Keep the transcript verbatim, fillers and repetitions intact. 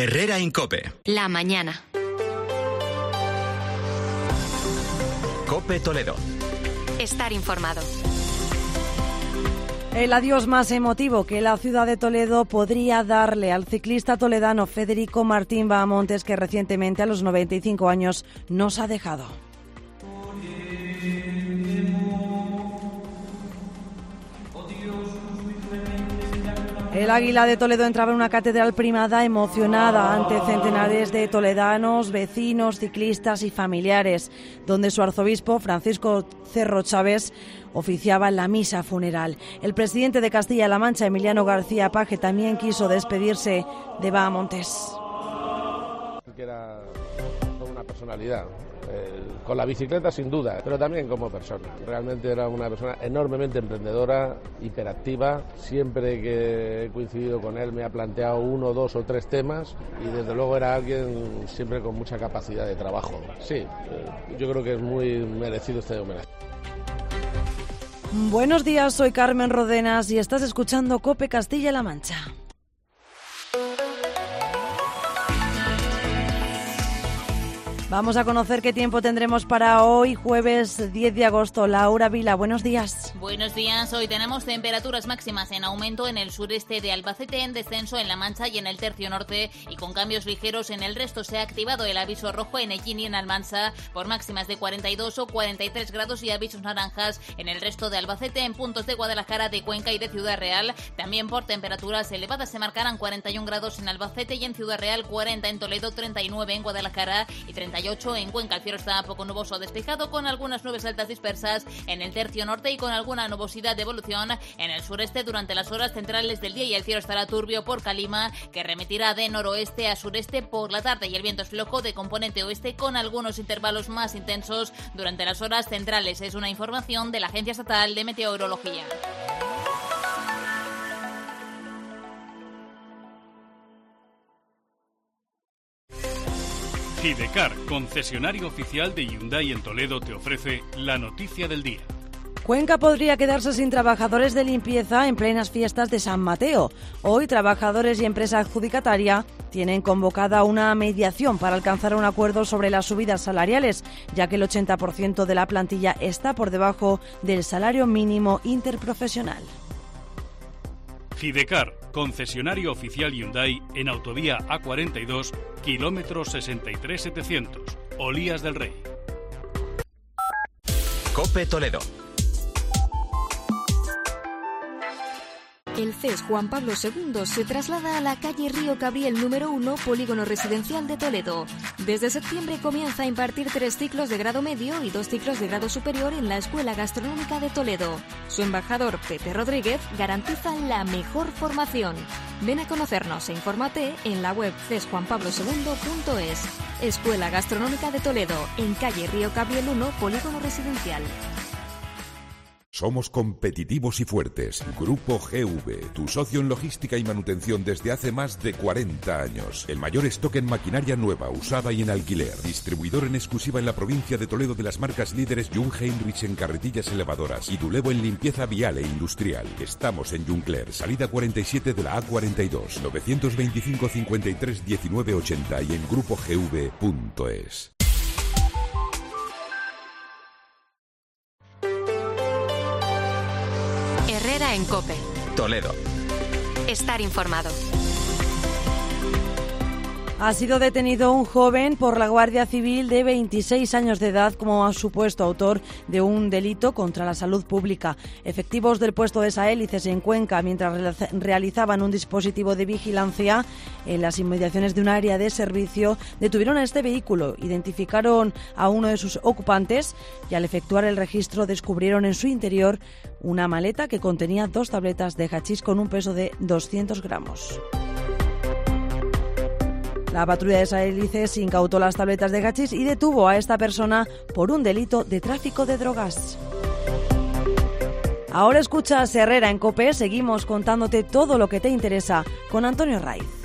Herrera en COPE. La mañana. COPE Toledo. Estar informado. El adiós más emotivo que la ciudad de Toledo podría darle al ciclista toledano Federico Martín Bahamontes, que recientemente a los noventa y cinco años nos ha dejado. El Águila de Toledo entraba en una catedral primada emocionada ante centenares de toledanos, vecinos, ciclistas y familiares, donde su arzobispo, Francisco Cerro Chávez, oficiaba la misa funeral. El presidente de Castilla-La Mancha, Emiliano García Paje, también quiso despedirse de Bahamontes. Que era toda una personalidad. Eh, con la bicicleta sin duda, pero también como persona. Realmente era una persona enormemente emprendedora, hiperactiva. Siempre que he coincidido con él me ha planteado uno, dos o tres temas y desde luego era alguien siempre con mucha capacidad de trabajo. Sí, eh, yo creo que es muy merecido este homenaje. Buenos días, soy Carmen Rodenas y estás escuchando COPE Castilla-La Mancha. Vamos a conocer qué tiempo tendremos para hoy, jueves diez de agosto. Laura Vila, buenos días. Buenos días. Hoy tenemos temperaturas máximas en aumento en el sureste de Albacete, en descenso en La Mancha y en el tercio norte, y con cambios ligeros en el resto. Se ha activado el aviso rojo en Ellín y en Almansa por máximas de cuarenta y dos o cuarenta y tres grados y avisos naranjas en el resto de Albacete, en puntos de Guadalajara, de Cuenca y de Ciudad Real. También por temperaturas elevadas se marcarán cuarenta y un grados en Albacete y en Ciudad Real, cuarenta en Toledo, treinta y nueve en Guadalajara y treinta y ocho en Cuenca. El cielo está poco nuboso despejado, con algunas nubes altas dispersas en el tercio norte y con alguna nubosidad de evolución en el sureste durante las horas centrales del día, y el cielo estará turbio por Calima, que remitirá de noroeste a sureste por la tarde, y el viento es flojo de componente oeste con algunos intervalos más intensos durante las horas centrales. Es una información de la Agencia Estatal de Meteorología. Hidecar, concesionario oficial de Hyundai en Toledo, te ofrece la noticia del día. Cuenca podría quedarse sin trabajadores de limpieza en plenas fiestas de San Mateo. Hoy, trabajadores y empresa adjudicataria tienen convocada una mediación para alcanzar un acuerdo sobre las subidas salariales, ya que el ochenta por ciento de la plantilla está por debajo del salario mínimo interprofesional. Hidecar, concesionario oficial Hyundai en autovía A cuarenta y dos, kilómetro sesenta y tres mil setecientos, Olías del Rey. COPE Toledo. El C E S Juan Pablo segundo se traslada a la calle Río Cabriel número uno, Polígono Residencial de Toledo. Desde septiembre comienza a impartir tres ciclos de grado medio y dos ciclos de grado superior en la Escuela Gastronómica de Toledo. Su embajador, Pepe Rodríguez, garantiza la mejor formación. Ven a conocernos e infórmate en la web c e s juan pablo segundo punto es. Escuela Gastronómica de Toledo, en calle Río Cabriel uno, Polígono Residencial. Somos competitivos y fuertes. Grupo G V, tu socio en logística y manutención desde hace más de cuarenta años. El mayor stock en maquinaria nueva, usada y en alquiler. Distribuidor en exclusiva en la provincia de Toledo de las marcas líderes Jung Heinrich en carretillas elevadoras y Dulevo en limpieza vial e industrial. Estamos en Juncler, salida cuarenta y siete de la A cuarenta y dos, novecientos veinticinco cincuenta y tres diecinueve ochenta y en grupo g v punto es. Herrera en COPE. Toledo. Estar informado. Ha sido detenido un joven por la Guardia Civil de veintiséis años de edad como supuesto autor de un delito contra la salud pública. Efectivos del puesto de Saélices en Cuenca, mientras realizaban un dispositivo de vigilancia en las inmediaciones de un área de servicio, detuvieron a este vehículo, identificaron a uno de sus ocupantes y al efectuar el registro descubrieron en su interior una maleta que contenía dos tabletas de hachís con un peso de doscientos gramos. La patrulla de Saélices incautó las tabletas de hachís y detuvo a esta persona por un delito de tráfico de drogas. Ahora escuchas Herrera en COPE, seguimos contándote todo lo que te interesa con Antonio Raiz.